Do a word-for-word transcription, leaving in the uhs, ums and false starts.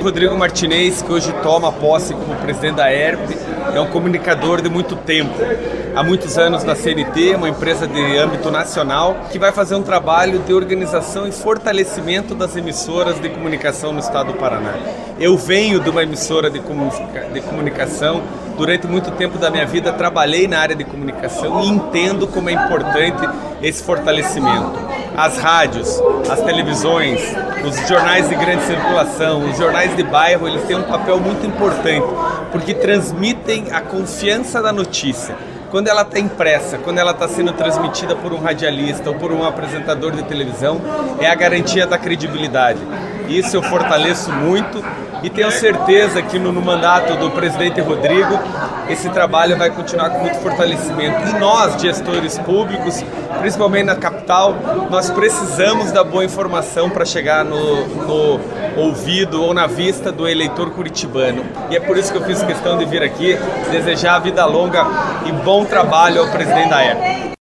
Rodrigo Martinez, que hoje toma posse como presidente da E R P, é um comunicador de muito tempo. Há muitos anos na C N T, uma empresa de âmbito nacional, que vai fazer um trabalho de organização e fortalecimento das emissoras de comunicação no estado do Paraná. Eu venho de uma emissora de, comunica- de comunicação, durante muito tempo da minha vida trabalhei na área de comunicação e entendo como é importante esse fortalecimento. As rádios, as televisões, os jornais de grande circulação, os jornais de bairro, eles têm um papel muito importante, porque transmitem a confiança da notícia. Quando ela está impressa, quando ela está sendo transmitida por um radialista ou por um apresentador de televisão, é a garantia da credibilidade. Isso eu fortaleço muito e tenho certeza que no, no mandato do presidente Rodrigo, esse trabalho vai continuar com muito fortalecimento. E nós, gestores públicos, principalmente na capital, nós precisamos da boa informação para chegar no, no ouvido ou na vista do eleitor curitibano. E é por isso que eu fiz questão de vir aqui, desejar vida longa e bom trabalho ao presidente da E R P.